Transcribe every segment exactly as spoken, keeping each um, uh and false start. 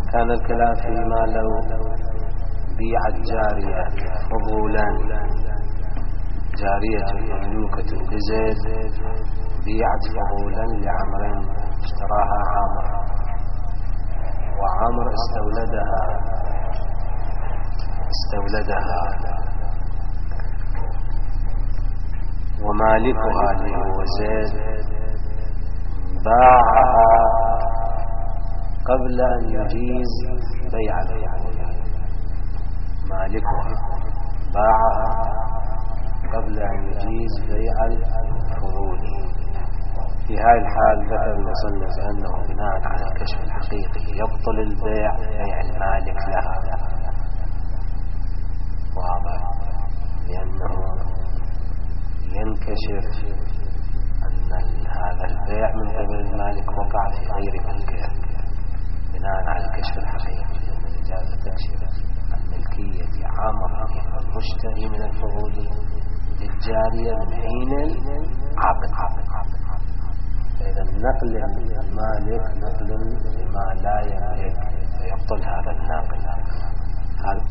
كان الكلام فيما لو بيعت جارية فضولا، جارية مملوكة لزيد بيعت فضولا لعمر اشتراها عامر، وعامر استولدها استولدها ومالكها اللي هو زيد باعها قبل أن يجيز بيع الفضول. مالكها باعها قبل أن يجيز بيع الفضول. في هذه الحال ذكر المصنف أنه بناء على الكشف الحقيقي يبطل البيع بيع المالك لها، واضح، لأنه ينكشف أن هذا البيع من قبل المالك وقع في غير ملكه بناء على الكشف الحقيقي، لأن الإجازة تكشف عن ملكية عامر المشتري من الفضول للجارية من حين العقد. فإذا نقل المالك نقل لما لا يملك فيبطل هذا الناقل. هذا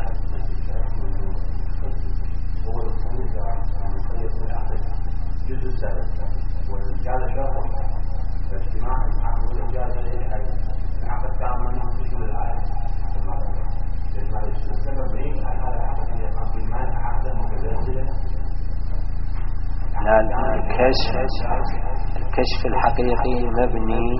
جزء السبب والإجازة شرطا، فاجتماع العقد والإجازة العقد كان منه في كل الآية. لأن السبب ليه هذا العقد إذا كان في المال عقدا متبادلا. لا، الكشف الكشف الحقيقي مبني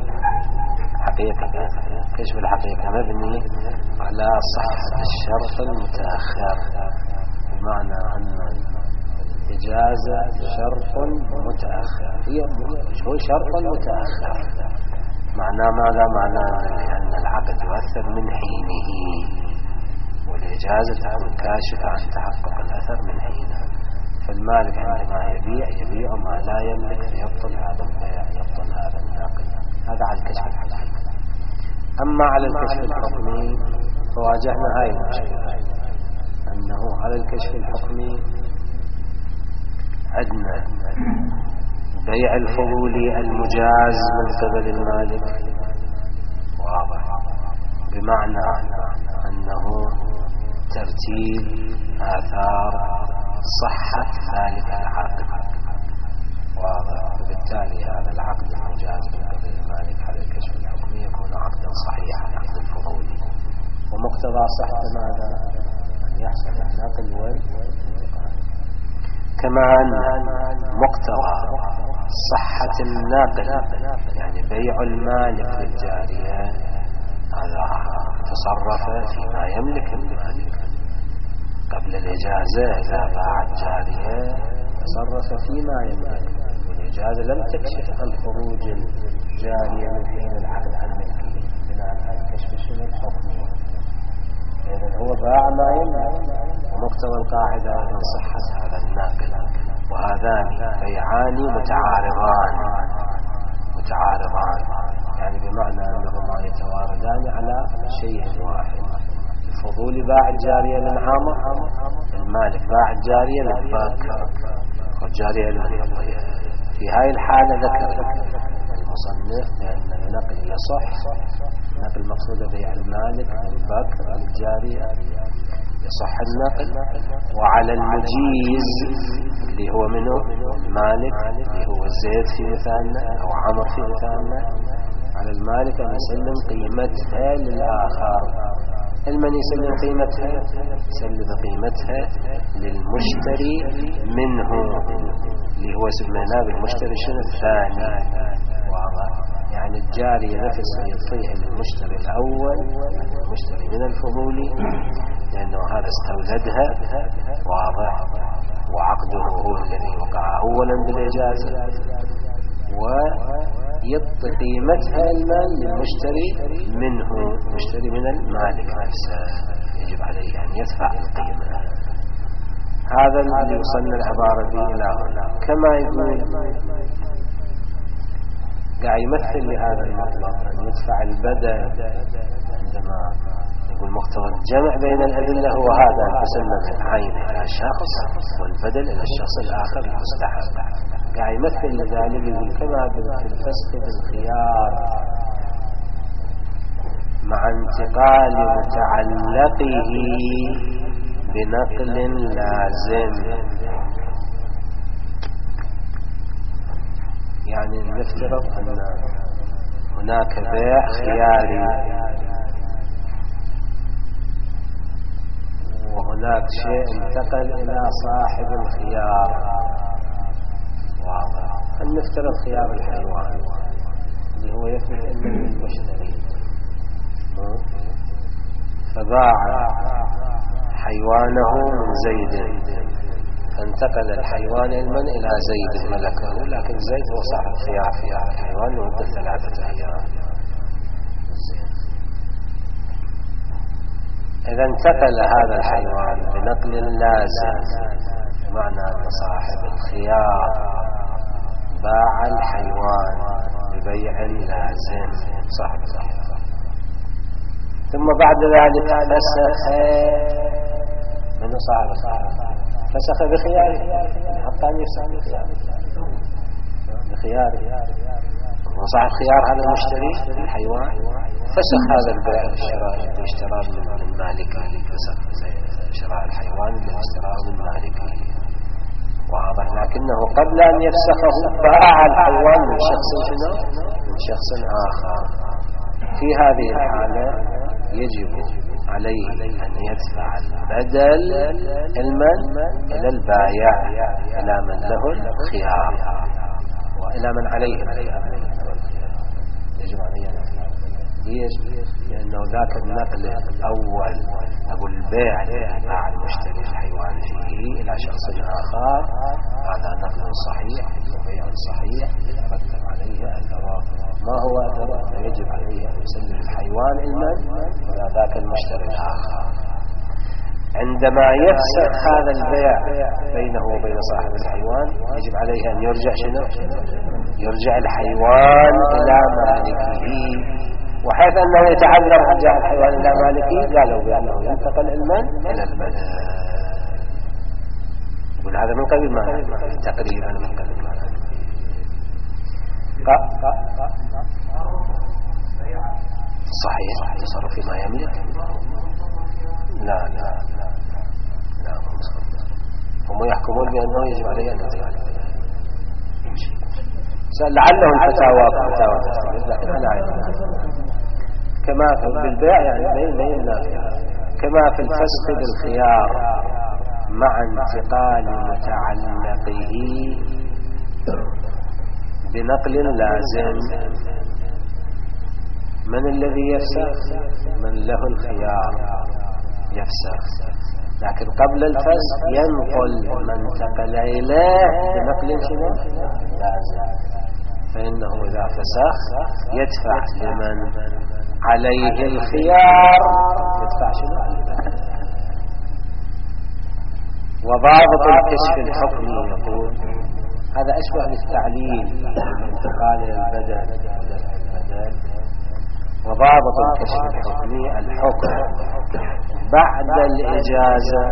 حقيقة الكشف الحقيقي مبني على صحة الشرط المتأخر، بمعنى أن الإجازة شرط متأخر، هي هو شرط متأخر. معناه ماذا؟ معناه أن العقد يؤثر من حينه، والإجازة تكون كاشفة عن تحقق الأثر من حينها. فالمالك عندما يبيع يبيع ما لا يملك فيبطل هذا البيع، يبطل هذا الناقل. هذا على الكشف الحقيقي. أما على الكشف الحكمي فواجهنا هاي المشكلة، أنه على الكشف الحكمي عندنا بيع الفضول المجاز من قبل المالك واضح، بمعنى أنه ترتيب آثار صحة ذلك العقد واضح. وبالتالي هذا العقد المجاز من قبل المالك على الكشف الحكمي يكون عقدا صحيحا، عقد الفضول. ومقتضى صحة ماذا؟ أن يحصل النقل والانتقال. كما أن مقتضى صحة النقل يعني بيع المالك للجارية هذا تصرف فيما يملك المالك قبل الإجازة. إذا باع الجارية تصرف فيما يملك، والإجازة لم تكشف عن خروج الجارية من حين العقد عن ملكه بناء على الكشف الحكمي. إذن هو باع ما يملك، ومقتضى القاعدة من صحة هذا الناقل. وهذان بيعان متعارضان متعارضان يعني بمعنى أنهما يتواردان على شيء واحد. الفضول باع الجارية من عامر، المالك باع الجارية من باكر، والجارية للمضيع. في هاي الحالة ذكر المصنف بأن النقل يصح، النقل مقصود بيع المالك من باكر الجارية يصح النقل. وعلى المجيز اللي هو منه المالك اللي هو زيد في مثالنا أو عمر في مثالنا، على المالك أن يسلم قيمتها للآخر. المن يسلم قيمتها؟ يسلم قيمتها للمشتري منه اللي هو سميناه بالمشتري شنو الثاني واضح. يعني الجارية نفسها يعطيها للمشتري الأول المشتري من الفضول، لأنه هذا استولدها واضح، وعقده هو الذي وقع أولا بالإجازة، ويعطي قيمتها المال للمشتري منه، مشتري من المالك نفسه يجب عليه أن يدفع القيمة. هذا اللي وصلنا العبارة دي إلى هنا. كما يقول قاعد يمثل لهذا المطلب أن يدفع البدل، عندما يقول مقتضى الجمع بين الأدلة هو هذا أن تسلم العين إلى الشخص والبدل إلى الشخص الآخر المستحق. قاعد يمثل لذلك يقول كما في الفسخ بالخيار مع انتقال متعلقه بنقل لازم. يعني نفترض أن هناك بيع خياري وهناك شيء انتقل إلى صاحب الخيار، واضح. أن نفترض خيار الحيوان اللي هو يثبت أنه للمشتري، فباع حيوانه من زيد فانتقل الحيوان علما إلى زيد ملكه، لكن زيد هو صاحب خيار في هذا الحيوان لمدة ثلاثة أيام. إذا انتقل هذا الحيوان بنقل لازم، معنى أن صاحب الخيار باع الحيوان ببيع لازم صاحب الخيار، ثم بعد ذلك فسخ من صاحب الخيار، فسخ بخياره حتى أن يفسخ بخياره بخياره وصاحب خيار هذا المشتري الحيوان فسخ هذا البيع الشراء اللي اشتراه من مالكه، فسخ شراء الحيوان اللي اشتراه من مالكه، واضح. لكنه قبل أن يفسخه باع الحيوان من شخص شنو؟ من شخص آخر. في هذه الحالة يجب عليه أن يدفع البدل المن إلى البائع، إلى من له الخيار وإلى من عليه الخيار، يجب عليه أن يدفع. ليش؟ لأنه ذاك النقل الأول أبو البيع باع المشتري الحيوان فيه إلى شخص آخر، هذا نقل صحيح وبيع صحيح يترتب عليه الثواب. ما هو الثواب؟ يجب عليه أن يسلم الحيوان المن إلى ذاك المشتري الآخر. عندما يفسخ هذا البيع بينه وبين صاحب الحيوان يجب عليه أن يرجع شنو؟ يرجع الحيوان إلى مالكه، وحيث أنه يتعذر رجاع الحيوان إلى مالكه قالوا بأنه ينتقل المن إلى البدن. يقول هذا من قبل ما تقريبا من قبل ما صحيح تصرف فيما يملك. لا لا لا لا هم يحكمون بأنه يجب عليه أن يتعلم. لعله الفتاوى فتاوى لكن أنا أعلم كما في بالبيع يعني بين بين النافع، كما في الفسخ بالخيار مع انتقال متعلقه بنقل لازم. من الذي يفسخ؟ من له الخيار يفسخ، لكن قبل الفسخ ينقل من انتقل إليه بنقل شنو؟ لازم، فإنه إذا فسخ يدفع لمن عليه الخيار يدفع شنو؟ وضابط الكشف الحكمي يقول هذا أشبه بالتعليل انتقال البدل البدل. وضابط الكشف الحكمي الحكم بعد الإجازة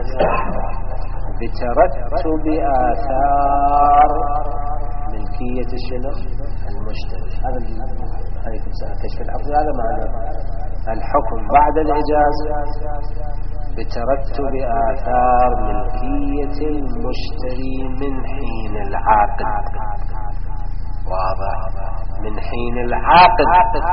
بترتب آثار ملكية الشنو؟ المشتري. هذا الكشف الحكمي هذا معنى الحكم بعد الإجازة بترتب آثار ملكية المشتري من حين العقد. واضح؟ من حين العقد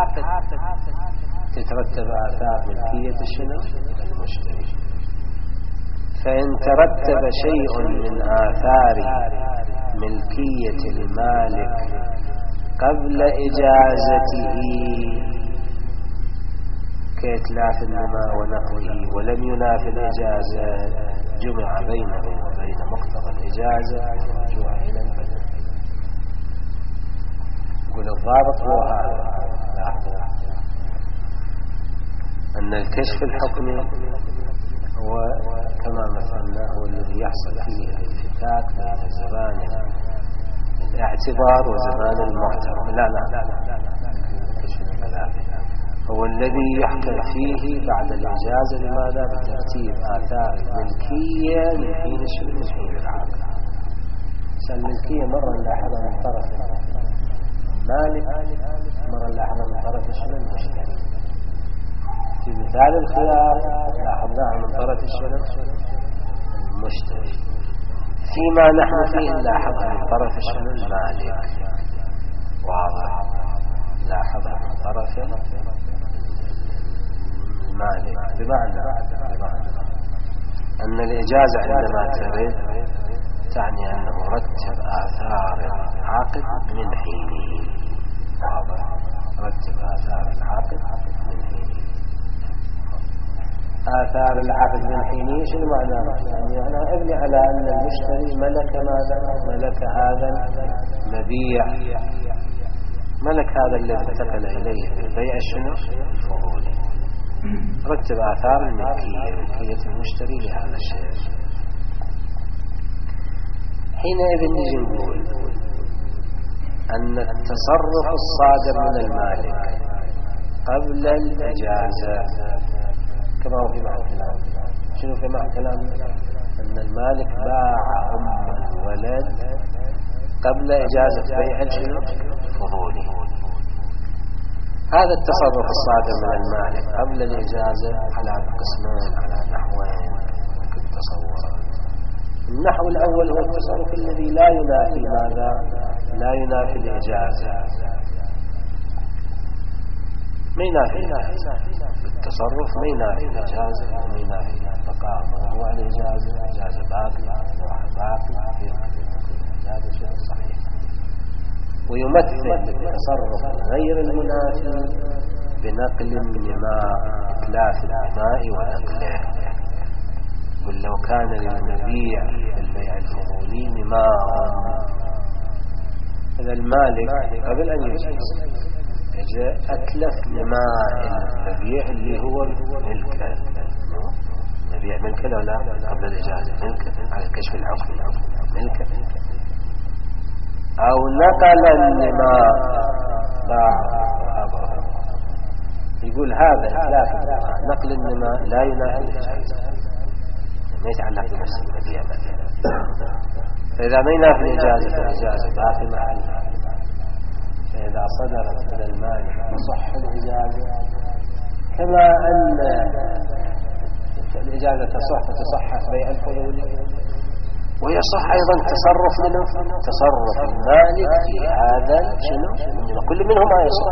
تترتب آثار ملكية الشنو؟ المشتري. فإن ترتب شيء من آثار ملكية المالك قبل إجازته كإتلاف النماء ونقله ولم ينافي الإجازة جمع بينه وبين مقتضى الإجازة والرجوع إلى البدل. يقول الضابط هو هذا. لاحظوا أن الكشف الحكمي هو كما مثلنا هو الذي يحصل فيه الانفتاك بين زمان الاعتبار وزمان المعتبر. لا لا لا لا الكشف الثلاثي هو الذي يحكم فيه بعد الإجازة. لماذا؟ بترتيب آثار الملكية من حين الشبه من حين العقد. الملكية مرة نلاحظها من طرف المالك، مرة نلاحظها من طرف الشبه المشتري. في مثال الخيار لاحظناه من طرف الشنو المشتري، فيما نحن فيه لاحظها من طرف الشنو المالك. واضح؟ لاحظها من طرف المالك بمعنى, بمعنى أن الإجازة عندما ترد تعني أنه رتب آثار العقد من حينه. واضح؟ رتب آثار العقد من حينه. آثار العقد من حينه شنو معناه؟ يعني أنا أبني على أن المشتري ملك ماذا؟ ملك هذا المبيع، ملك هذا الذي انتقل إليه في البيع شنو؟ الفضولي. رتب آثار الملكية، ملكية المشتري لهذا الشيء. حينئذ نجي نقول أن التصرف الصادر من المالك قبل الإجازة كما هو في معنى الكلام. شنو في معنى الكلام؟ أن المالك باع أم الولد قبل إجازة بيع شنو؟ فضولي. هذا التصرف الصادر من المالك قبل الإجازة على قسمين، على نحوين ممكن تصوره. النحو الأول هو التصرف الذي لا ينافي ماذا؟ لا ينافي الإجازة، ما ينافي التصرف، ما ينافي الإجازة، ما ينافي بقاء موضوع الإجازة. إجازة باقي، موضوع باقي، في هذا شيء صحيح. ويمثل التصرف غير المنافي بنقل النماء، إتلاف النماء ونقله. ولو كان للمبيع في البيع الفضولي نماء، إذا المالك قبل أن يجيز أتلف نماء المبيع اللي هو ملكه. مبيع ملكه لو لا قبل الإجازة ملكه على كشف العقد ملكه، أو نقل النماء باع وهبه. يقول هذا إتلاف نقل النماء لا ينافي الإجازة، ما يتعلق بنفس المبيع مثلا. فإذا ما ينافي الإجازة فالإجازة باقي محلها. فإذا صدرت من المالك تصح الإجازة، كما أن الإجازة تصح وتصحح بيع الفضولي، ويصح أيضا تصرف منه، تصرف المالك في هذا شنو؟ كل منهما يصح.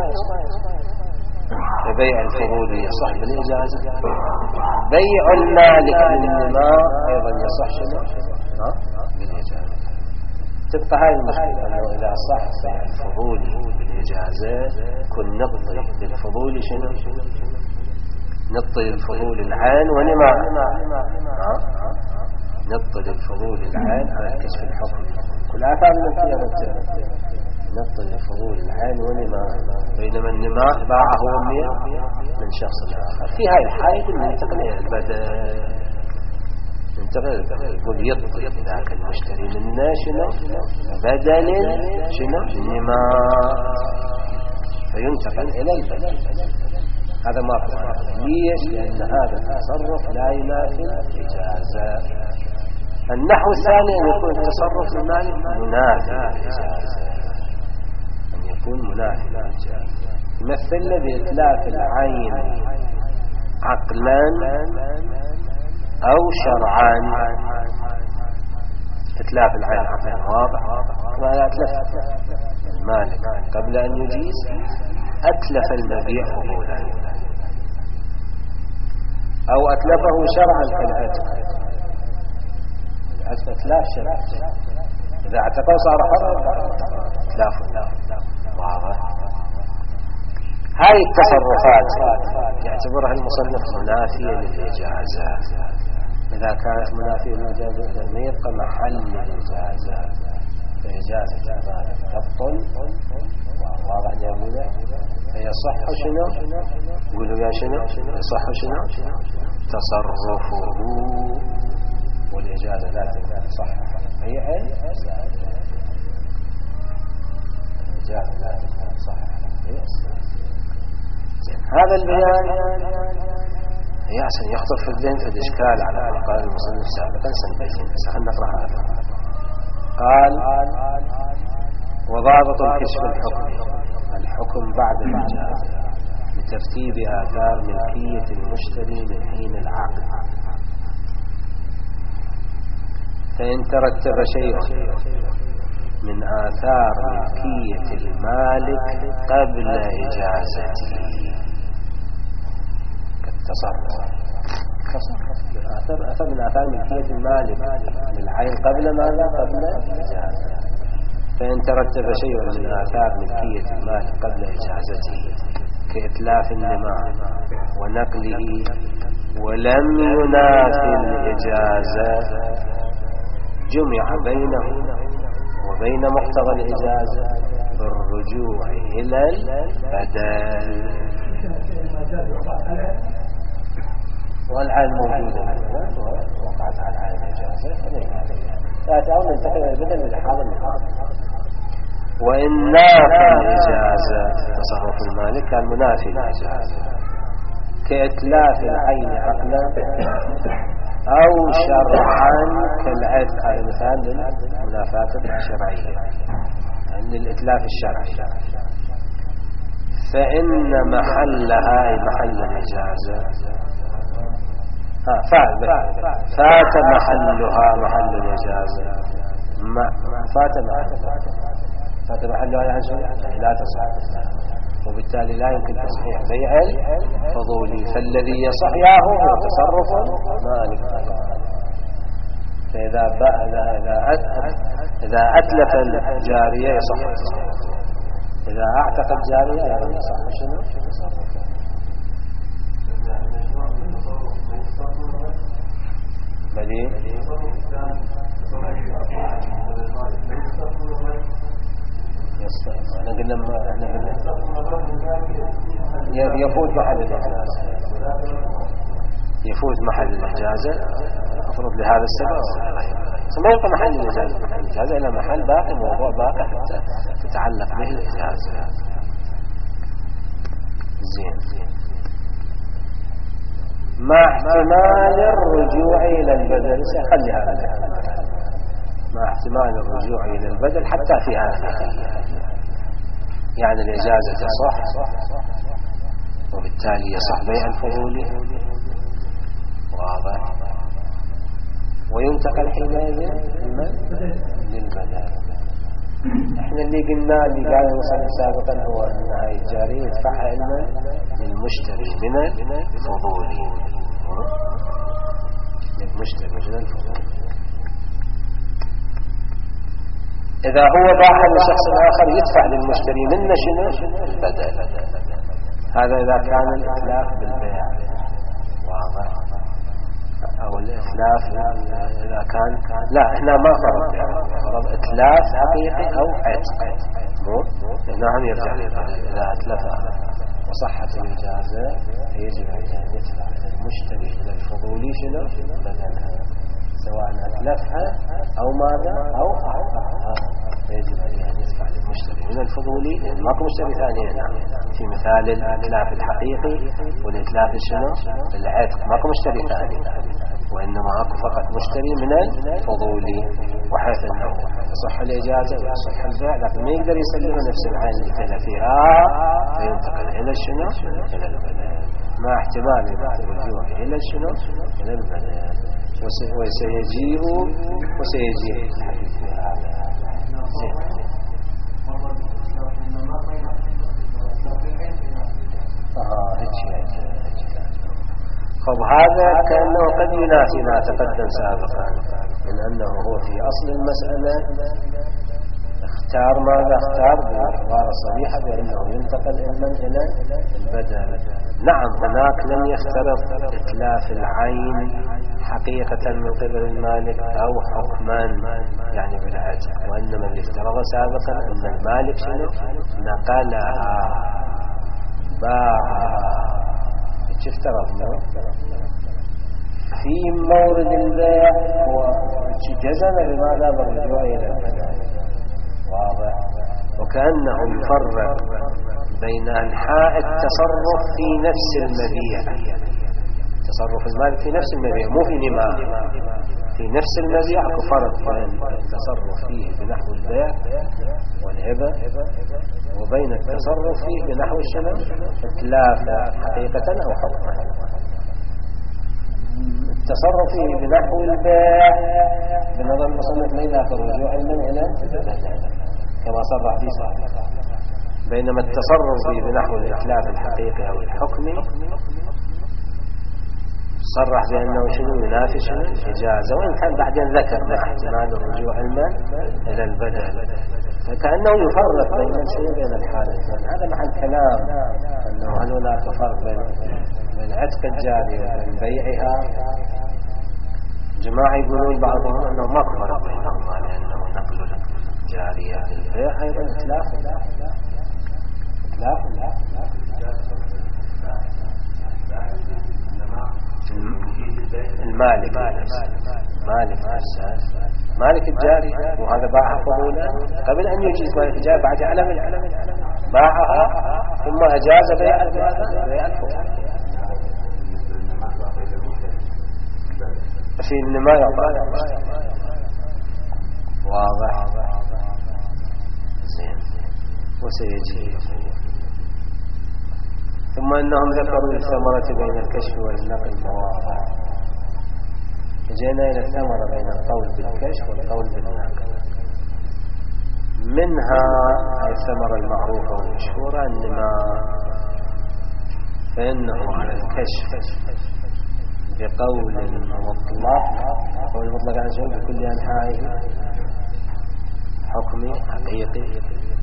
بيع الفضولي يصح بالإجازة، بيع المالك للنماء أيضا يصح شنو؟ بالإجازة. تبقى هاي المشكلة أنه إذا صح بيع الفضولي بالإجازة كن نقضي بالفضولي شنو؟ نقضي الفضول العين ونماء، نقضي الفضول العين على كشف الحكم. كل آثار التي يرتب نقضي الفضول العين ونماء، بينما النماء باعه أمية من شخص آخر. في هاي الحالة ننتقل إلى البدل، ننتقل إلى البدل. يقول يطلب ذاك المشتري منا شنو؟ بدل شنو؟ النماء، فينتقل إلى البدل. هذا ما قلنا. ليش؟ لأن هذا التصرف لا ينافي الإجازة. النحو الثاني أن يكون التصرف المالي منافي للإجازة، أن يكون منافي للإجازة. يمثل بإتلاف العين عقلا أو شرعا. إتلاف العين عقلا واضح، ما أتلف المالك قبل أن يجيز أتلف المبيع فضولا، أو أتلفه شرعا كالعتق. العتق إتلاف شرع، إذا اعتقوا صار حرا إتلاف واضح. هاي التصرفات يعتبرها المصنف منافية للإجازة. إذا كانت منافية للإجازة إذا ما يبقى محل الإجازة، فإجازة ذلك تبطل. واضح يا أبونا؟ فيصح شنو؟ قولوا يا شنو؟ يصح شنو؟ تصرفه، والإجازة لا تصح بيع الإجازة لا تصح بيع. هذا البيان يحسن يخطر في الذهن في الإشكال على ما قال المصنف سابقا سنبين. خلينا نقرأ هذا. قال وضابط الكشف الحكم، الحكم بعد الإجازة بترتيب آثار ملكية المشتري من حين العقد. فإن ترتب شيء من آثار ملكية المالك قبل إجازته كالتصرف، أثر من آثار ملكية المالك للعين قبل ماذا؟ قبل إجازته. فإن ترتب شيء من آثار ملكية المالك قبل إجازته كإتلاف النماء ونقله ولم ينافي الإجازة جمع بينه وبين مقتضى الإجازة بالرجوع إلى البدل. والعين موجودة وقعت على العين الإجازة لا تعود ننتقل إلى البدل للحال المقابل. وإن نافى الإجازة تصرف المالك كان منافي الإجازة كإتلاف العين عقلا أو شرعا كالعتق، هذا مثال للمنافاة الشرعية عند الإتلاف الشرعي. فإن محلها أي محل الإجازة فات فات محلها محل الإجازة فات محلها فات محلها يعني لا تصح، وبالتالي لا يمكن تصحيح بيع الفضولي. فالذي يصح ياهو هو تصرف مالك. فإذا إذا أتلف الجارية يصح التصرف، إذا أعتق الجارية يعني يصح شنو؟ بلي أنا قلنا احنا قلنا يفوت محل الإجازة يفوت محل الإجازة أفرض لهذا السبب ثم يبقى محل الإجازة محل الإجازة إلى محل باقي موضوع باقي حتى تتعلق به الإجازة. زين. مع احتمال الرجوع إلى البدل سيخلي هذا مع احتمال الرجوع إلى البدل حتى في هذه يعني الإجازة تصح وبالتالي يصح بيع الفضولي واضح، وينتقل حينئذ للبدل. احنا اللي قلنا اللي قال المصنف سابقا هو ان هاي الجارية يدفعها لنا للمشتري من الفضولي للمشتري من الفضولي. إذا هو باع لشخص آخر يدفع للمشتري منه شنو؟ البدل. هذا إذا كان الإتلاف بالبيع واضح، أو الإتلاف إذا كان لا إحنا ما فرض فرض إتلاف حقيقي أو عتق مو هنا هم يرجع للبدل. إذا أتلفها وصحت الإجازة يجب أن يدفع للمشتري من الفضولي شنو؟ بدلها سواء أتلفها أو ماذا أو أعطاها، يجب أن يدفع للمشتري من الفضولي لأن ماكو مشتري ثاني هنا في مثال الإتلاف الحقيقي والإتلاف الشنو العتق ماكو مشتري ثاني وإنما أكو فقط مشتري من الفضولي، وحيث أنه تصح الإجازة ويصح البيع لكن ما يقدر يسلم نفس العين اللي كان فيها فينتقل إلى الشنو إلى البدل مع احتمال الرجوع إلى الشنو إلى البدل. وسيجيء وسيجيء الحديث في هذا. آه هيك خب هذا كأنه قد ينافي ما تقدم سابقا من أنه هو في أصل المسألة اختار ماذا اختار بعبارة صريحة بأنه ينتقل إلى البدل. نعم هناك لم يفترض إتلاف العين حقيقة من قبل المالك أو حكما يعني بالعتق، وإنما اللي افترض سابقا أن المالك شنو نقلها باعها افترضنا في مورد البيع وجزم بماذا بالرجوع إلى البدل واضح. وكأنه يفرق بين أنحاء التصرف في نفس المبيع، تصرف المالك في نفس المبيع مو في نماء في نفس المبيع، فرق بين التصرف فيه بنحو البيع والهبة وبين التصرف فيه بنحو الشنو إتلاف حقيقة أو حكما. التصرف فيه بنحو البيع بنظر المصنف ما يداخل رجوع علما إلى كما صرح في سابقا، بينما التصرف فيه بنحو الإتلاف الحقيقي أو الحكمي صرح بأنه شنو ينافي شنو الإجازة، وإن كان بعدين ذكر مع احتمال الرجوع علما إلى البدل، فكأنه يفرق بين الشيء وبين الحالتين. هذا محل كلام أنه هل هناك فرق بين بين عتق الجارية وبين بيعها. جماعة يقولون بعضهم أنه ما فرق بينهما لأنه نقل الجارية للبيع أيضا إتلاف إتلاف المالك مالك مالك الجارية، وهذا باعها فضولا قبل أن يجيز مالك الجارية، بعد علم باعها ثم أجاز بيع الفضول. في النماء واضح زين وسيجي. ثم أنهم ذكروا الثمرة بين الكشف والنقل مواضع، جينا إلى الثمرة بين القول بالكشف والقول بالنقل. منها الثمرة المعروفة والمشهورة النماء، فإنه على الكشف بقول مطلق، قول مطلق عن شيء بكل أنحائه حكمي حقيقي،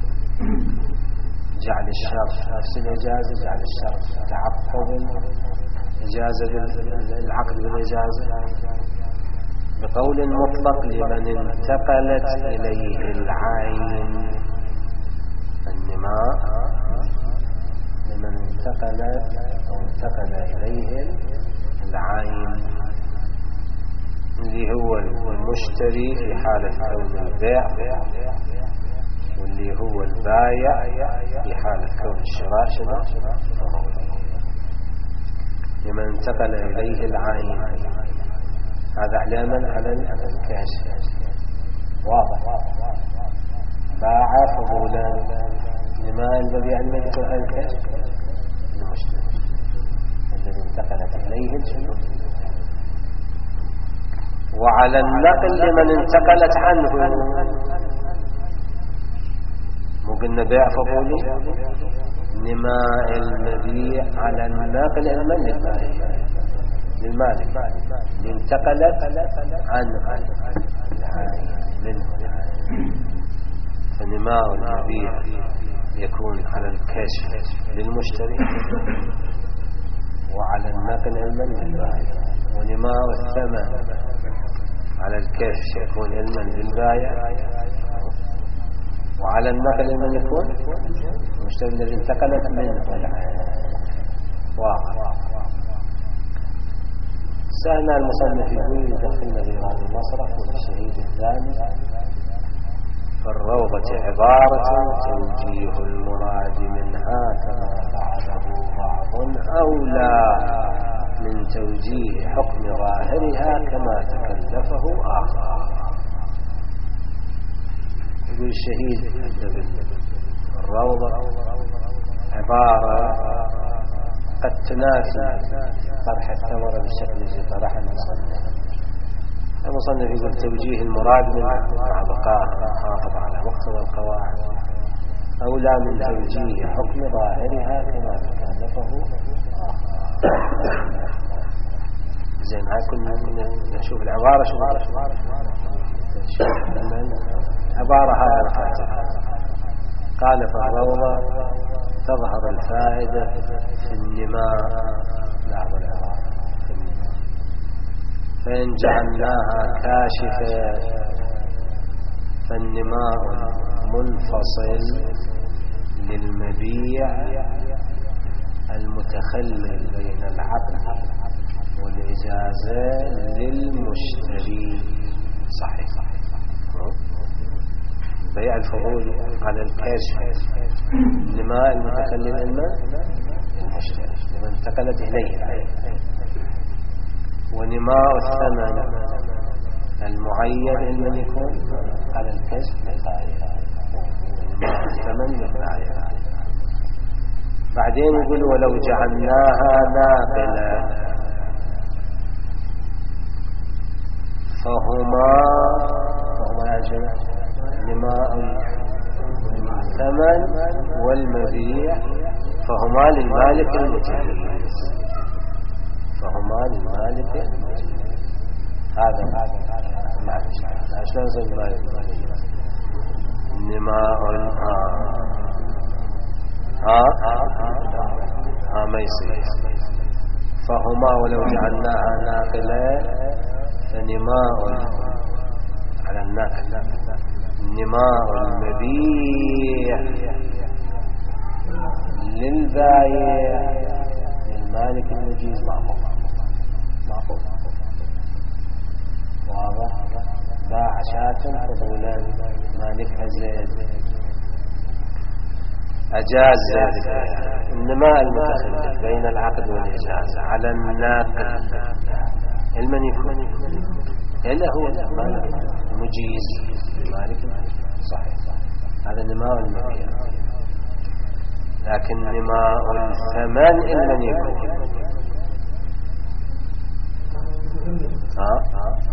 جعل الشرط نفس الإجازة، جعل الشرط تعقب الإجازة بالعقد بالإجازة، بقول مطلق لمن انتقلت إليه العين. النماء لمن انتقلت أو انتقل إليه العين، اللي هو المشتري في حالة كون البيع، واللي هو البايع في حالة كون الشراء شنو لمن انتقل إليه العين. هذا علامة على الكشف واضح. باع فضولا لما الذي علمت على الكشف المشتري الذي انتقلت إليه شنو. وعلى النقل لمن انتقلت عنه، مو قلنا بيع فضولي، نماء المبيع على الناقل المن للمالك اللي انتقلت عنه منه، فنماء المبيع يكون على الكشف للمشتري وعلى النقل المن للبائع، ونماء الثمن على الكشف يكون علما للبائع، وعلى النقل من يكون المشتري الذي انتقلت منه واضح. سهل المصنف يقول يدخلنا في هذا المسرح والشهيد الثاني. فالروضة عبارة توجيه المراد منها كما فعله بعض أولى من توجيه حكم ظاهرها كما تكلفه آخر. يقول الشهيد الروضة عبارة قد تنافي طرح الثمرة بالشكل الذي طرح المصنف. المصنف يقول توجيه المراد منها مع بقاء حافظ على مقتضى القواعد أولى من توجيه حكم ظاهرها كما تكلفه زين. هاي كنا نشوف العبارة شو عبارة هاي الفاتحة. قال فالروضة تظهر الفائدة في النماء، لاحظ العبارة في النماء، فإن جعلناها كاشفة فالنماء منفصل للمبيع المتخلل بين العقد والإجازة للمشتري. صحيح صحيح بيع الفضول على الكاشف، النماء المتخلل الماء المشتري لمن انتقلت إليه، ونماء الثمن المعين لمن يكون على الكشف للبائع، ثمن البائع. بعدين يقول ولو جعلناها ناقلة فهما فهما يا جماعة نماء الثمن والمبيع فهما للمالك المجيز فهما للمالك المجيز. هذا معلش شلون زي المالك المجيز نماء ها ها ها ما يصير. فهما ولو جعلناها ناقلة فنماء على الناقل نماء المبيع للبايع للمالك المجيز معقول معقول واضح. باع شاة فضولا مالكها زيد أجاز ذلك. النماء المتخلف بين العقد والإجازة على الناقل المن يكون إلا هو المجيز المالك صحيح. هذا النماء المبيع. لكن نماء الثمن المن يكون ها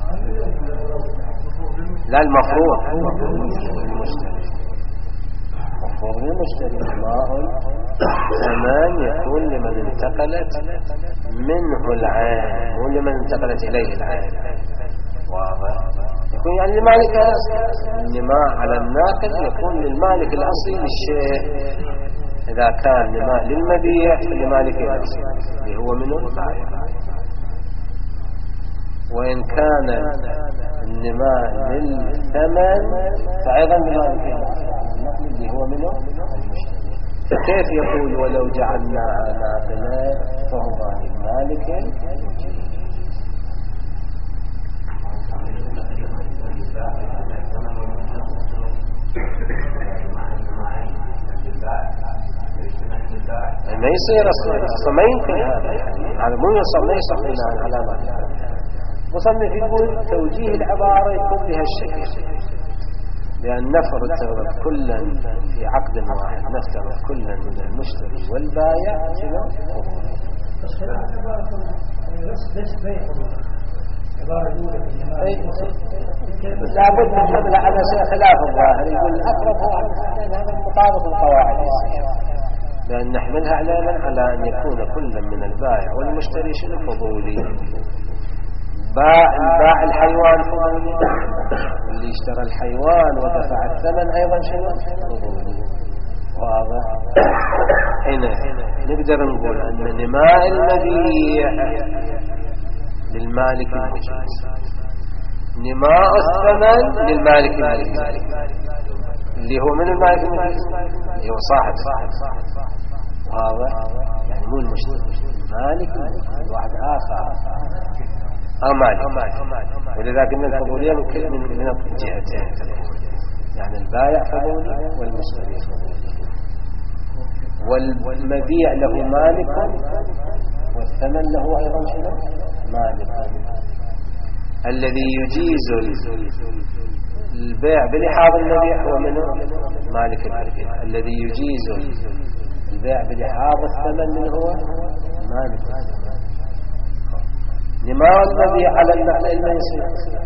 لا المفروض المشتري مفروض للمشتري نماء الثمن يكون لمن انتقلت منه العين مو لمن انتقلت إليه العين. واضح. يكون يعني لمالك الأصل. النماء على الناقل يكون للمالك الأصلي للشيء. إذا كان نماء للمبيع فلمالك الأصلي اللي هو منه البائع. وإن كان النماء للثمن فأيضا لمالك الأصلي اللي هو منه المشتري. فكيف يقول ولو جعلناها ناقلة فهما للمالك المجيز. ما يصير اصلا ما يمكن هذا يعني هذا مو يصل ما يصح بناء على ما مصنف يقول توجيه العبارة يكون بهالشكل. لأن نفرض كلا في عقد واحد نفترض كلا من المشتري والبائع شنو بس ليس بيع عبارة الأولى لابد من حملة على خلاف الظاهر. يقول الأقرب هو هذا مطابق القواعد يصير. لأن نحملها على على أن يكون كل من البائع والمشتري شنو فضولي. باع باع الحيوان فضولي واللي اشترى الحيوان ودفع الثمن أيضا شنو فضولي. واضح. هنا نقدر نقول أن نماء المبيع للمالك المجيز نماء الثمن للمالك المجيز اللي هو من المالك المجيز اللي هو صاحب واضح. يعني مو المشتري المالك المجيز واحد آخر أو مالك. ولذلك من الفضولية من كل من من الجهتين يعني البائع فضولي والمشتري فضولي. والمبيع له مالك والثمن له أيضا شنو مالك. الذي يجيز البيع بلحاظ المبيع هو منه مالك المبيع. الذي يجيز البيع بلحاظ الثمن من هو مالك. نماء المبيع على النقل الميسر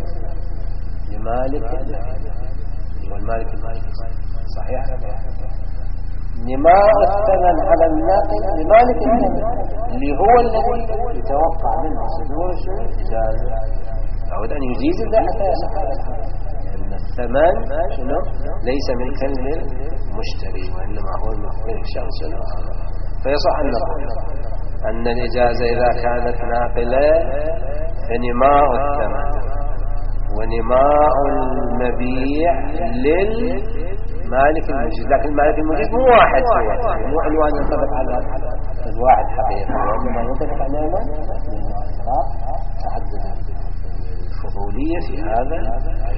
لمالك والمالك المالك صحيح. نماء الثمن على الناقل لمالك الثمن اللي هو الذي يتوقع منه صدور شو إجازة. لابد أن يجيز الله حتى يصح هذا الحال. لأن الثمن شنو ليس ملكا للمشتري وإنما هو ملك الشخص الآخر. فيصح أن نقول أن الإجازة إذا كانت ناقلة فنماء الثمن ونماء المبيع للمالك المجيز. لكن المالك المجيز مو واحد هو مو عنوان ينطبق على الواحد حقيقة وإنما ينطبق على المؤثرات تعدد الفضولية في هذا.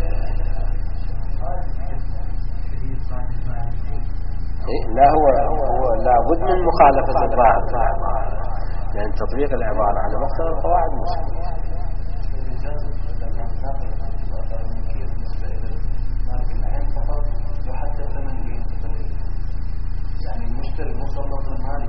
لا هو هو لابد من مخالفة الظاهر لأن تطبيق العبارة على مقتضى القواعد مشكلة. المشتري مسلط المالك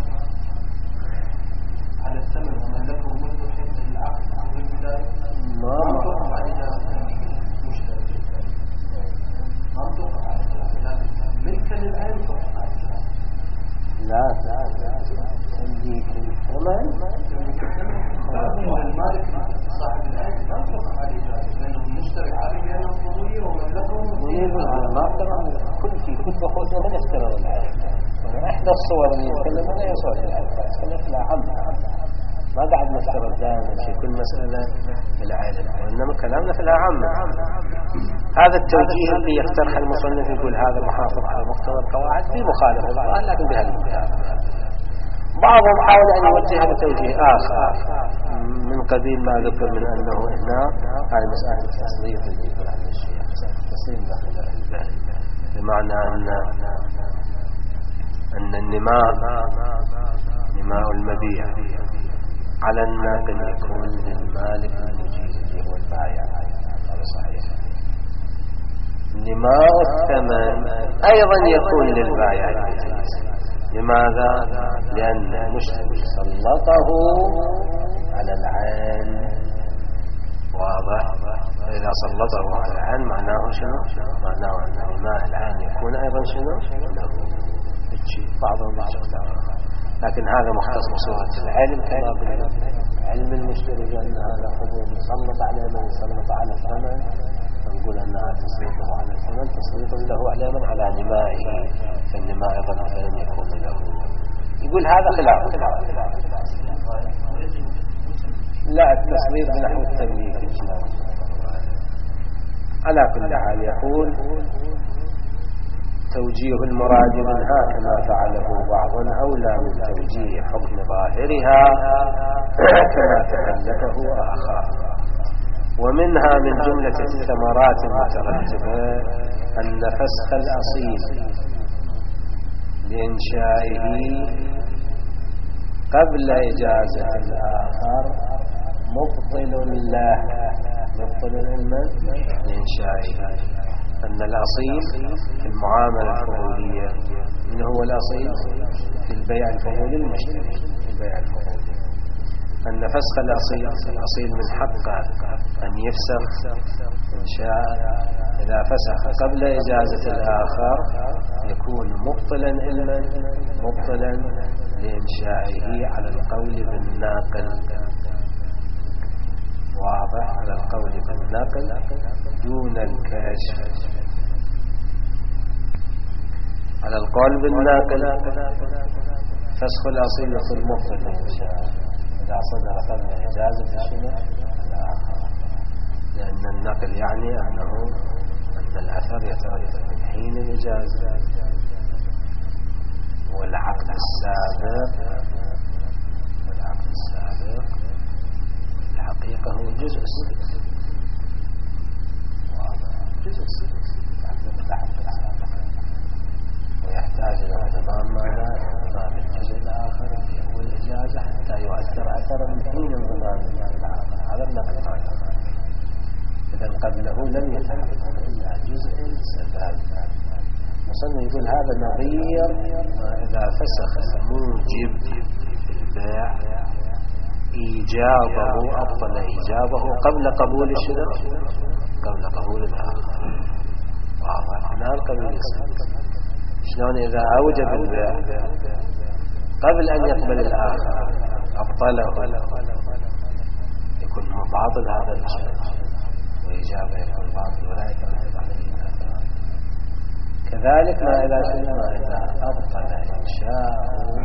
على الثمن وملكه منذ حين العقد في البداية ما ما توقف على إجازة المشتري ما توقف على إجازة ملكا للعين توقف على إجازة لا لا لا تمليك الثمن المالك صاحب العين ما توقف على إجازة لأنه المشتري عارف بأنه فضولية وملكه يقول هذا ما افترى كل في كل بخوته من افترى العين. احدى الصور اللي يتكلم عنها هي صورة العين، تكلم لا عم ما قاعد نفترض دائما في كل مسألة العالم، وإنما كلامنا في الأعم. هذا التوجيه اللي يقترح المصنف يقول هذا محافظ على مقتضى القواعد بمخالفة الظاهر لكن بهذه المخالفة. بعضهم حاول أن يوجه بتوجيه آخر من قبيل ما ذكر من أنه هنا هذه مسألة التصريف اللي يقول عنه الشيخ، مسألة التصريف داخل الباب، بمعنى أن أن النماء نماء المبيع على الناقل يكون للمالك المجيز اللي هو البائع، هذا صحيح. نماء الثمن أيضا يكون للبائع المجيز. لماذا؟ لأن المشتري سلطه على العين، واضح؟ فإذا سلطه على العين معناه شنو؟ معناه أن نماء العين يكون أيضا شنو؟ له بعضهم يختار، لكن هذا مختص بصورة العلم كما قلنا. علم المشتري بأن هذا حضور يسلط على من يسلط على الثمن، فنقول أنها تسليطه على الثمن تسليط له على من على نمائه، فالنماء أيضا مثلا يكون له. يقول هذا خلاف لا التسليط بنحو التمليك الإسلامي. على كل حال يقول توجيه المراد منها كما فعله بعض أولى من توجيه حكم ظاهرها كما تملكه آخر. ومنها من جملة الثمرات المترتبة أن فسخ الأصيل لإنشائه قبل إجازة الآخر مبطل له، مبطل المن لإنشائه. أن الأصيل في المعاملة الفضولية، من هو الأصيل؟ في البيع الفضولي المشتري، في البيع الفضولي. أن فسخ الأصيل الأصيل من حقه أن يفسخ إن شاء، إذا فسخ قبل إجازة الآخر يكون مبطلا علما مبطلا لإنشائه على القول بالناقل، واضح؟ على القول بالناقل دون الكشف. على القول بالناقل فسخ الأصيل يصير مبطل لإنشائه إذا صدر قبل إجازة الشنو الآخر، لأن النقل يعني أنه أن الأثر يترتب من حين الإجازة، والعقد السابق والعقد السابق الحقيقة هو جزء السابق، جزء السابق ويحتاج إلى تمام ماذا؟ تمام الجزء الآخر اللي هو الإجازة حتى يؤثر أثرا من حين انضمام الجزء الآخر. هذا النقل معنى إذا قبله لم يتحقق إلا جزء السبب. مصنع يقول هذا نظير ما إذا فسخ الموجب في البيع إيجابه أبطل إيجابه قبل قبول الشرط، قبل قبول الآخر. واضح؟ هنا القبول يسمى شلون إذا أوجب البيع قبل أن يقبل الآخر أبطله يكون باطل هذا الشيء، وإجابة يكون باطل ولا يترتب عليه الآثار. كذلك ما إذا شلنا إذا أبطل إنشاءه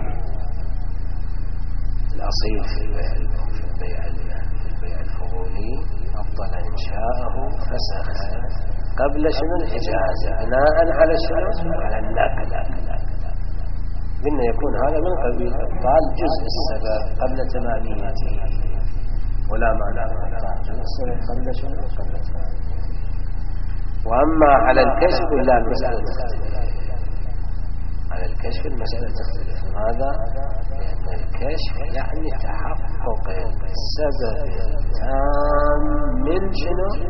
الأصيل في البيع في البيع في البيع الفضولي أبطل إنشاءه فسخ قبل شنو الإجازة بناء على شنو على النقل. قلنا يكون هذا من قبيل إبطال جزء السبب قبل تماميته، ولا معنى إبطال جزء السبب قبل شنو قبل تماميته. وأما على الكشف لا المسألة تختلف، على الكشف المسألة تختلف. لماذا؟ لأن الكشف يعني تحقق السبب التام من شنو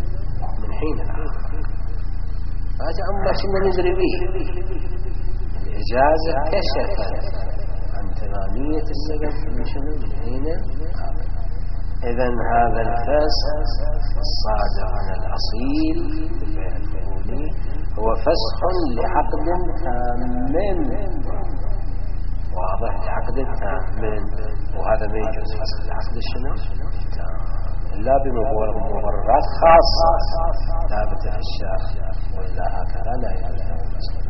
من حين الآخر. هذا أما شنو نجري به الإجازة كشفت عن تمامية السبب من شنو من حين إذن هذا الفسخ الصادر عن الأصيل في البيع الفضولي هو فسخ لعقد تام، واضح، لعقد تام، وهذا ما يجوز فسخ العقد الشنو إلا بمبررات خاصة ثابتة في الشارع، وإلا هكذا لا يجوز فسخ.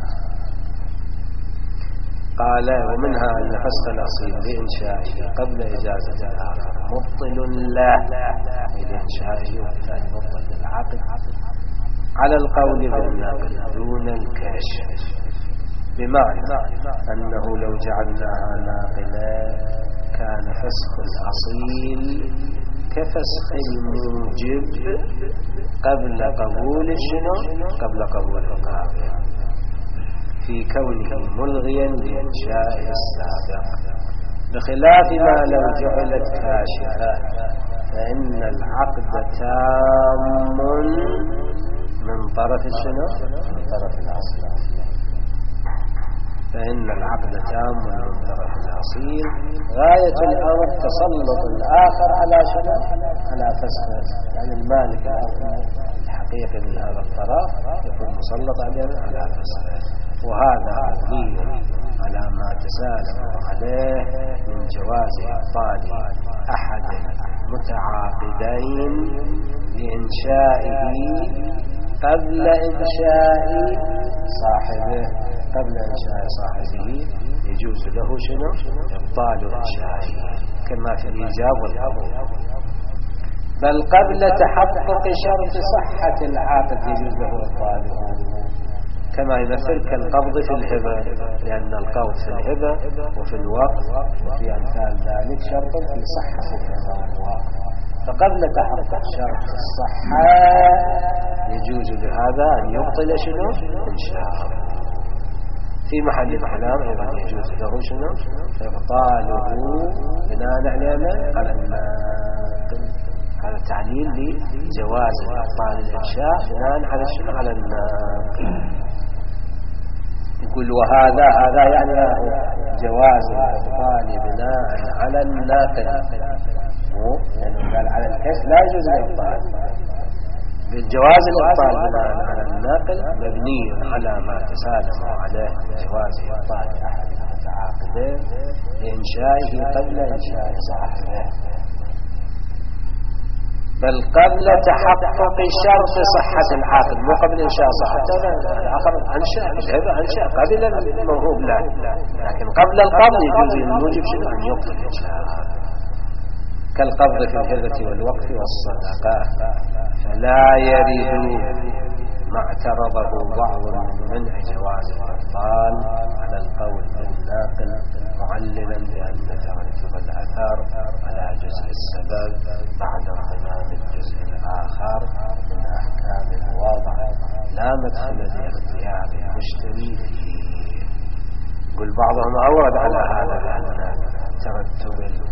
قال ومنها أن فسخ الأصيل لإنشائه قبل إجازة الآخر مبطل له لإنشائه وبالتالي مبطل للعقد على القول بالناقل دون الكشف، بمعنى أنه لو جعلناها ناقلة كان فسخ الأصيل كفسخ الموجب قبل قبول الشنو قبل قبول القابل في كونه ملغيا لإنشائه السابق، بخلاف ما لو جعلت كاشفة فإن العقد تام من طرف الشنو من طرف الأصيل، فإن العقد تام من طرف الأصيل. غاية الأمر تسلط الآخر على شنو على فسخه، يعني المالك الحقيقي من هذا الطرف يكون مسلط على فسخه، وهذا مبني على ما تسالم عليه من جواز إبطال أحد متعاقدين لإنشائه قبل إنشاء صاحبه قبل إنشاء صاحبه يجوز له شنو إبطال إنشائه كما في الإيجاب والقبول، بل قبل تحقق شرط صحة العقد يجوز له إبطاله، كما يمثل كالقبض في الهبة، لأن القبض في الهبة وفي الوقت وفي أمثال ذلك شرط في صحة الهبة والوقت، فقبل تحقق شرط الصحة يجوز لهذا أن يبطل شنو إنشاءه. في محل الكلام أيضا يجوز له شنو إبطاله بناء على الناقل، هذا تعليل لجواز إبطال الإنشاء بناء على شنو على الناقل. يقول وهذا هذا يعني جواز الإبطال بناء على الناقل، مو يعني قال على الكشف لا يجوز الإبطال، بالجواز الإبطال بناء على الناقل مبني على ما تسالم عليه جواز إبطال أحد المتعاقدين لإنشائه قبل إنشاء صاحبه، بل قبل تحقق شرط صحة العقد، مو قبل إنشاء صاحبه. الآخر أنشأ الهبة أنشأ قبل الموهوب له، لكن قبل القبض يجوز الموجب شنو أن يبطل الإنشاء، كالقبض في الهبة والوقف والصدقة، فلا يرد ما اعترضه بعض من منع جواز الإبطال على القول بالناقل معللا بأن ترتب الأثر على جزء السبب بعد انضمام الجزء الآخر من أحكام الوضع لا مدخل لاختيار المشتري فيه. يقول بعضهم أورد على هذا بأن ترتب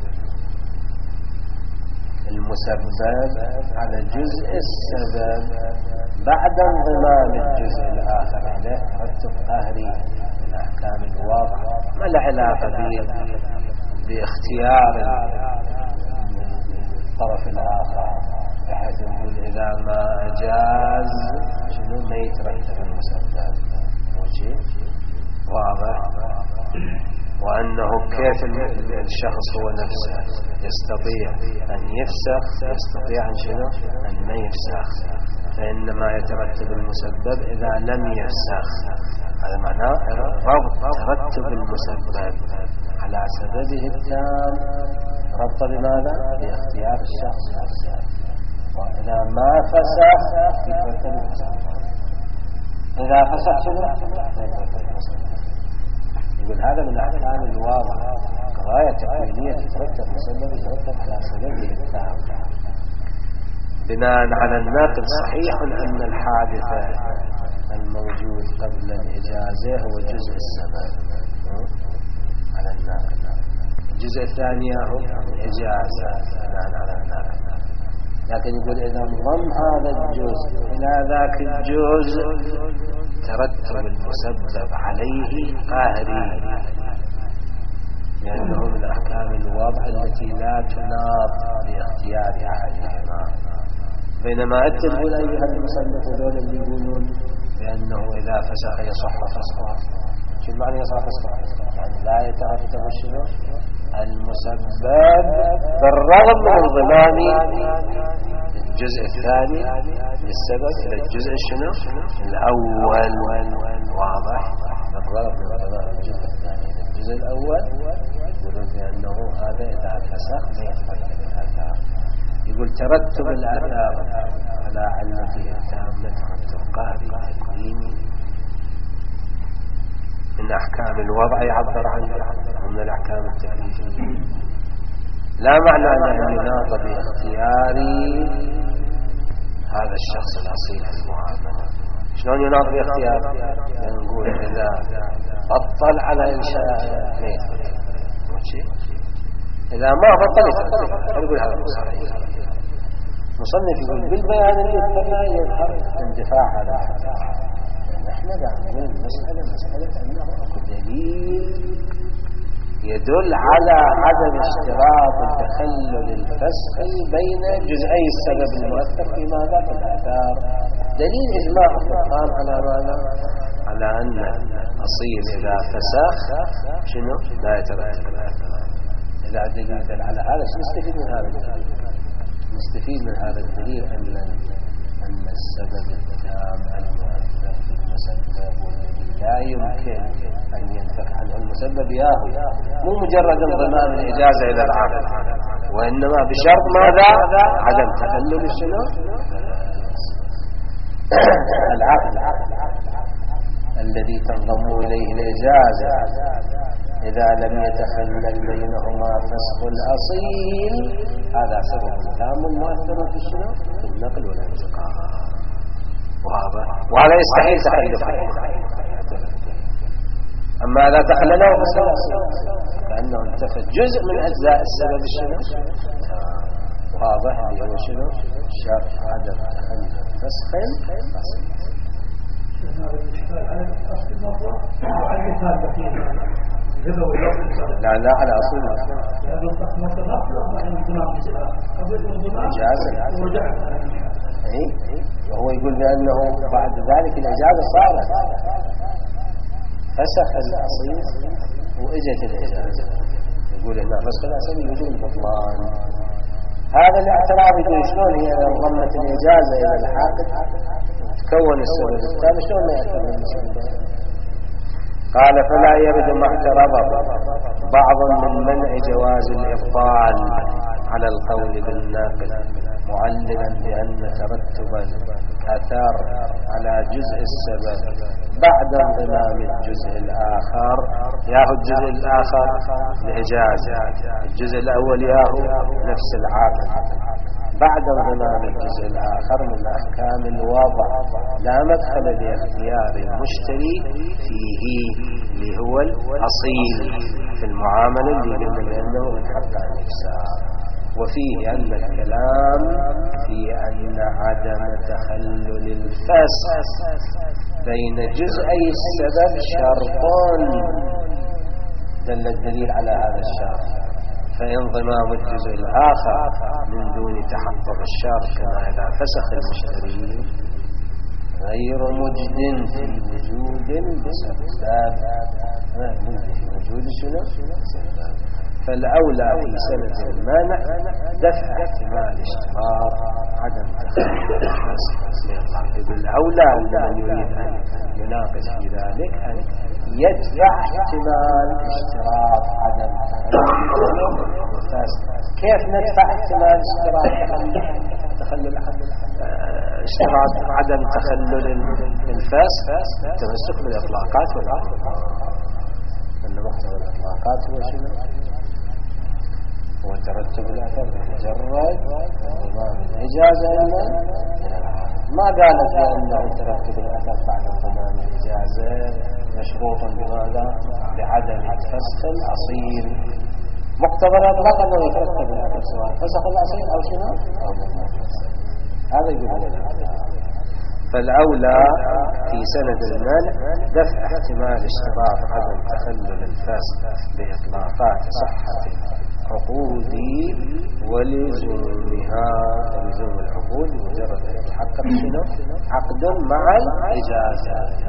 المسبب على جزء السبب بعد انضمام الجزء الآخر إليه ترتب قهري من أحكام الوضع، ما له علاقة باختيار الطرف الآخر، بحيث نقول إذا ما أجاز شنو ما يترتب المسبب، موجه واضح، وأنه كيف الشخص هو نفسه يستطيع أن يفسخ يستطيع أن شنو أن ما يفسخ، فإنما يترتب المسبب إذا لم يفسخ. هذا معناه ربط ترتب المسبب على سببه التام، ربط بماذا؟ باختيار الشخص نفسه، وإذا ما فسخ يترتب المسبب، إذا فسخ شنو لا يترتب المسبب. يقول هذا من أحكام الواضح، قضايا تكوينية تترتب مسبب يترتب على سببه التام. بناء على الناقل صحيح أن الحادثة الموجود قبل الإجازة هو جزء السبب على الناقل، الجزء الثاني هو الإجازة بناء على الناقل، لكن يقول إذا انضم هذا الجزء إلى ذاك الجزء ترتب المسبب عليه قهري، لأنه من أحكام الوضع التي لا تناط باختيار أحدهما. بينما أنت تقول أيها المسلم ذول اللي يقولون بأنه إذا فسخ يصح فسخه، شو المعنى يصح فسخه؟ يعني لا يترتب شنو المسبب بالرغم من انضمام الجزء الثاني للسبب إلى الجزء شنو الأول. واضح؟ بالرغم من انضمام الجزء الثاني للجزء الأول يقولون بأنه هذا إذا فسخ ما يترتب الآثار. يقول ترتب الآثار على علته التامة ترتب قهري تكويني من أحكام الوضع يعبر عنه ومن الأحكام التكليفية. لا معنى أن يناط باختياري هذا الشخص الأصيل في المعاملة. شلون يناط باختياري؟ يعني نقول إذا بطل على إنشاء ما يترتب، إذا ما بطل يترتب. نقول هذا مصنف مصنف يقول بالبيان اللي يذكرنا يظهر اندفاع هذا الحديث. احنا دعنا المسألة مسألة أنه أكو دليل يدل على عدم اشتراط التخلل الفسخي بين جزئي السبب المؤثر في ماذا في الآثار. دليل إجماع القرآن على ماذا؟ على أن أصيل إذا فسخ شنو لا يترتب الآثار. إذا دليل دل على هذا نستفيد من هذا الدليل. نستفيد من هذا الدليل أن أن السبب التام المؤثر في المسبب والذي لا يمكن أن ينفك عنه المسبب ياهو مو مجرد انضمام الإجازة إلى العقل، وإنما بشرط ماذا؟ عدم تخلل شنو؟ العقل الذي تنضم إليه الإجازة إذا لم يتخلل بينهما فسخ الأصيل هذا سبب تام مؤثر في شنو؟ في النقل والانتقال. واضح؟ وهذا يستحيل تخلله. أما إذا تخلله فسخ الأصيل كأنه انتفت جزء من أجزاء السبب الشنو؟ واضح؟ اللي هو شنو؟ شرط عدم تخلل فسخ الأصيل. هذا الإشكال على أصل الموضوع وعلى مثال بقية لا لا على أصول إيه وهو يقول بأنه بعد ذلك الإجازة صارت فسخ الأصيل وإجت الإجازة. يقول هنا فسخ الأصيل يوجد البطلان. هذا الاعتراض يقول شلون هي ضمت الإجازة إلى الحاقد تكون السبب الثاني شلون ما يعتبر المسلم؟ قال فلا يرد ما اعترضه بعض من منع جواز الإبطال على القول بالناقل معللا بأن ترتب الآثار على جزء السبب بعد انضمام الجزء الآخر ياهو الجزء الآخر الإجازة، الجزء الأول ياهو نفس العاقل بعد انضمام الجزء الآخر من أحكام الوضع لا مدخل لاختيار المشتري فيه اللي هو الأصيل في المعاملة اللي قلنا بأنه من حق الإفساد. وفيه أن الكلام في أن عدم تخلل الفسخ بين جزئي السبب شرطان دل الدليل على هذا الشرط، فانضمام الجزء الآخر من دون تحقق الشرط كما إذا فسخ المشتري غير مجد في وجود بسبب في وجود شنو؟ فالأولى في سنة المانع دفع احتمال اشتراط عدم تخلل الفسخ. يقول الأولى لمن يريد أن يناقش في ذلك أن يدفع احتمال اشتراط عدم تخلل الفسخ. كيف ندفع احتمال اشتراط تخلل اشتراط عدم تخلل الفسخ؟ التمسك بالإطلاقات والعقل. أن محتوى الإطلاقات هو شنو؟ هو ترتب الأثر بمجرد انضمام الإجازة إلى ما قالت بأنه ترتب الأثر بعد انضمام الإجازة مشروط بماذا؟ بعدم فسخ الأصيل. مقتضى الإطلاق أنه يترتب الأثر سواء فسخ الأصيل أو شنو أو هذا يقول. فالأولى في سند المانع دفع احتمال اشتراط عدم تخلل الفاسد بإطلاقات صحة عقود ولزومها، ولزوم العقود مجرد أن يتحقق شنو عقد مع الإجازة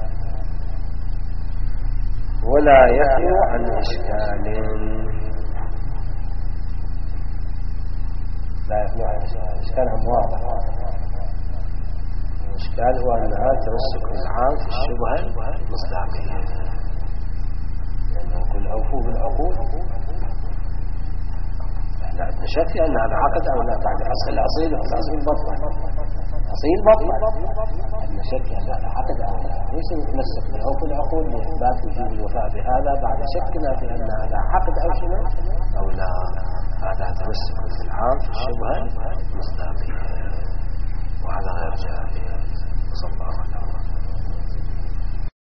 ولا يخلو عن إشكال، لا يخلو عن إشكال. إشكالهم واضح. الإشكال هو أنها تمسك العام في الشبهة المصداقية، لأنه يقول أوفوا بالعقود. احنا عندنا شك في أن هذا عقد أو لا، بعد حصل الأصيل والأصيل بطل، أصيل بطل، عندنا شك أن هذا عقد أو لا، ليس نتمسك بأوفوا العقود لإثبات وجوب الوفاء بهذا بعد شكنا في أن هذا عقد أو شنو أو لا. هذا تمسك في العام في الشبهة